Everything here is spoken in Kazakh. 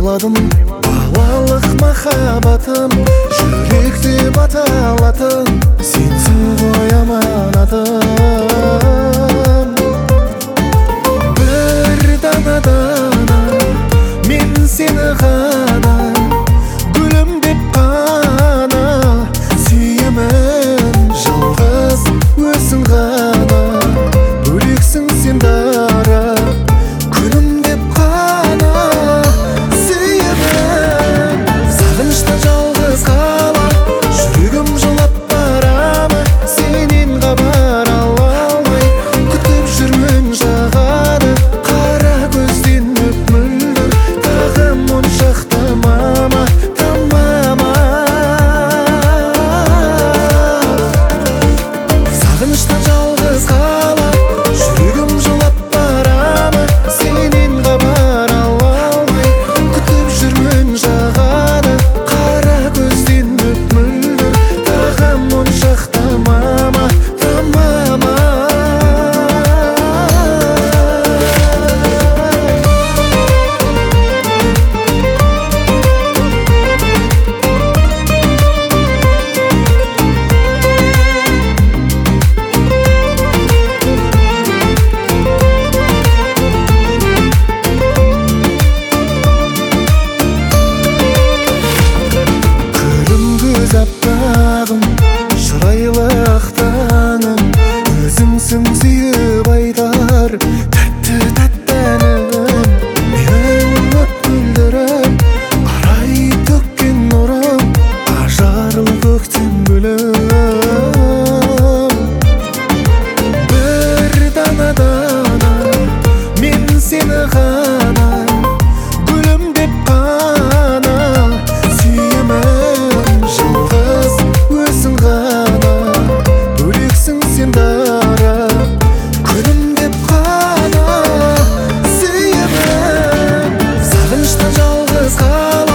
сыйладым балалық махаббатым, жүректе баталатын сенсің ғой аманатым. Бір дана мен сені ғана, гүлім деп қана сүйемін. Жалғыз өзің ғана, бөлексің сен дара, күнім деп қана сүйемін. Сағыныштан жалғыз қалам, жүрегім жылап барамы, сенен хабар ала алмай күтіп жүрмін жағаны. Қара көзден өп мөлдір, тағы моншақты мама тамама. Сағыныштан жалғыз қалам, жүрегім жылап барамы, сенен хабар ала алмай күтіп жүрмін жағаны. Қара көзден өп мөлдір, тағы моншақты мама тамама. Күлім көз аппағым, шырайлы ақ таңым, өзіңсің сүйіп айтар тәтті тәтті әнім. Менің өп күлдіріп арай төккен нұрым, ажарлы көктем гүлім. Бір дана мен сені ғана, гүлім деп қана сүйемін. Жалғыз өзің ғана, бөлексің сен дара, күнім деп қана сүйемін. Сағыныштан жалғыз қалам,